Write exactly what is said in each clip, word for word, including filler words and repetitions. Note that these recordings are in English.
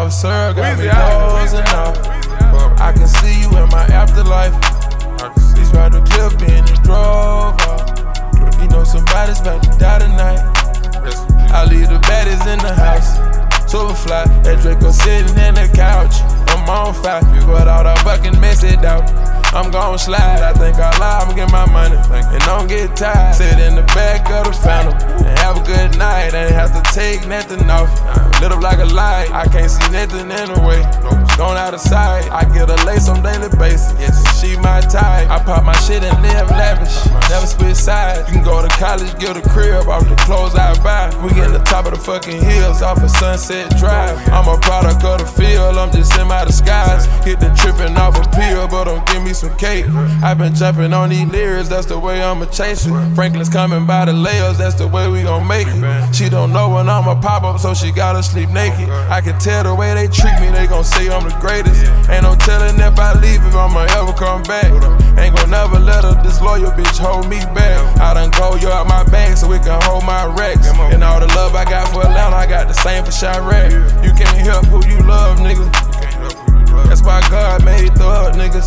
Call Sir, got me dozing off. I can see you in my afterlife. He's about to clip in and drove off. You know somebody's about to die tonight. I leave the baddies in the house. Superfly, that Draco sitting in the couch. I'm on fire, but all the fucking mess it out. I'm gon' slide, I think I'll lie, I'ma get my money. And don't get tired, sit in the back of the Phantom and have a good night, ain't have to take nothing off. Lit up like a light, I can't see nothing in the way. Gone out of sight, I get a lace on daily basis. Yes, she my type, I pop my shit and live lavish. Never split sides, you can go to college, get a crib off the clothes I buy. We get the top of the fucking hills off of Sunset Drive. I'm a product of the field, I'm just in my disguise. Hit the tripping off a pill, but don't give me some cake. I've been jumping on these lyrics, that's the way I'ma chase it. Franklin's coming by the layers, that's the way we gon' make it. She don't know when I'ma pop up, so she gotta sleep naked. I can tell the way they treat me, they gon' say I'm the greatest. Ain't no telling if I leave, if I'ma ever come back. Ain't gon' never let a disloyal bitch hold me back. I done go you out my bag so it can hold my racks. And all the love I got for Atlanta, I got the same for Chirac. You can't help who you love, nigga. That's why God made thug niggas.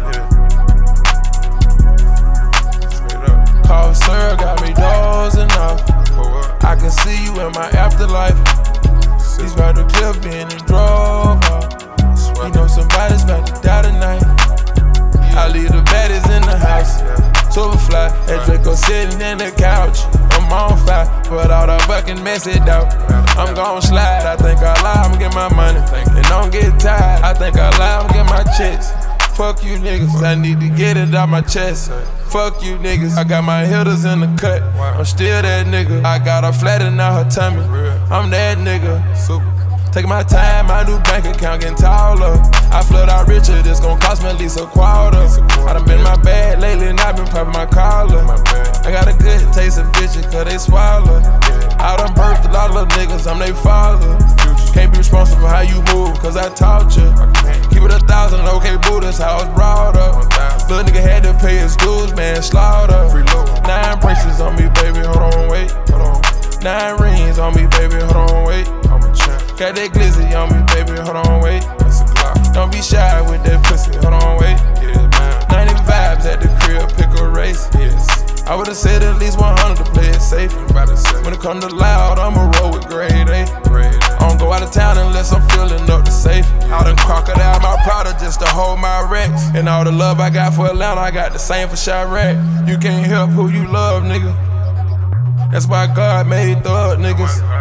Call Sir, got me dozing off. I can see you in my afterlife. He's about to clip in and drove off. You know somebody's about to die tonight. I leave the baddies in the house. Superfly, that Draco sitting in the couch. I'm on fire, but all the fucking mess it out. I'm gon' slide, I think I'll lie, I'ma get my money. And don't get tired, I think I'll lie, I'ma get my checks. Fuck you niggas, I need to get it out my chest. Fuck you niggas, I got my hitters in the cut. I'm still that nigga, I got her flat and out her tummy. I'm that nigga. Taking my time, my new bank account getting taller. I flood out richer, this gon' cost me at least a quarter. I done been my bad lately and I been popping my collar. I got a good taste of bitches cause they swallow. I done birthed a lot of little niggas, I'm they father. Can't be responsible for how you move cause I taught you. Keep it a thousand, okay boo, that's how it's brought up. Little nigga had to pay his dues, man, slaughter. Nine braces on me, baby, hold on, wait. Nine rings on me, baby, hold on, wait. Got that glizzy on me, baby, hold on, wait. Don't be shy with that pussy, hold on, wait. ninety vibes at the crib, pick a race. I would've said at least one hundred to play it safe. When it come to loud, I'ma roll with grade A. I don't go out of town unless I'm filling up the safe. I done crocodile my product just to hold my racks. And all the love I got for Atlanta, I got the same for Chirac. You can't help who you love, nigga. That's why God made thug niggas.